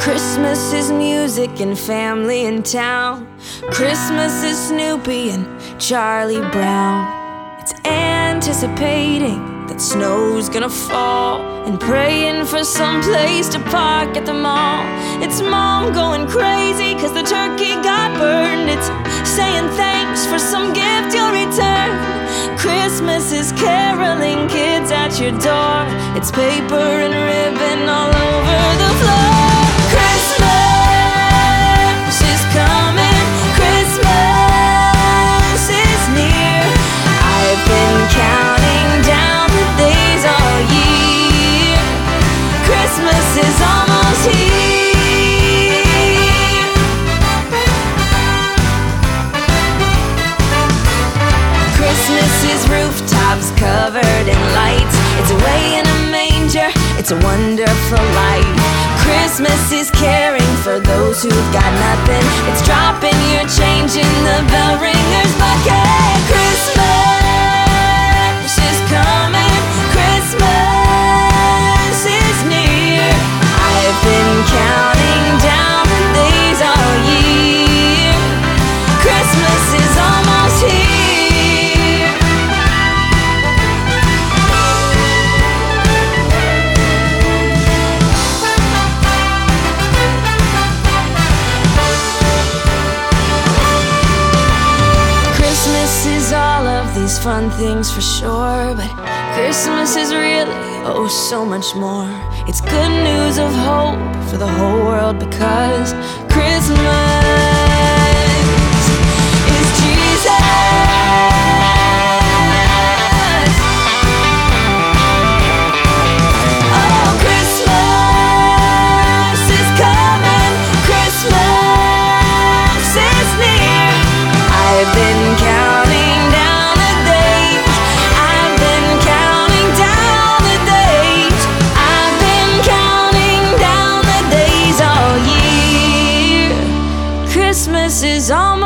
Christmas is music and family in town. Christmas is Snoopy and Charlie Brown. It's anticipating that snow's gonna fall and praying for some place to park at the mall. It's mom going crazy 'cause the turkey got burned. It's saying thanks for some gift you'll return. Christmas is caroling kids at your door. It's paper and ribbon all over the floor. Christmas is coming, Christmas is near. I've been counting down the days all year. Christmas is almost here. Christmas is rooftops covered in lights. It's away in a manger, it's a wonderful light. Christmas is caring for those who've got nothing. It's dropping your change in the bell ringer's bucket. Christmas is coming, Christmas is near. I've been counting down the days all year. Christmas is almost here. These fun things for sure, but Christmas is really, oh, so much more. It's good news of hope for the whole world because Christmas is Jesus. Oh, Christmas is coming, Christmas is near. I've been counting down. Christmas is almost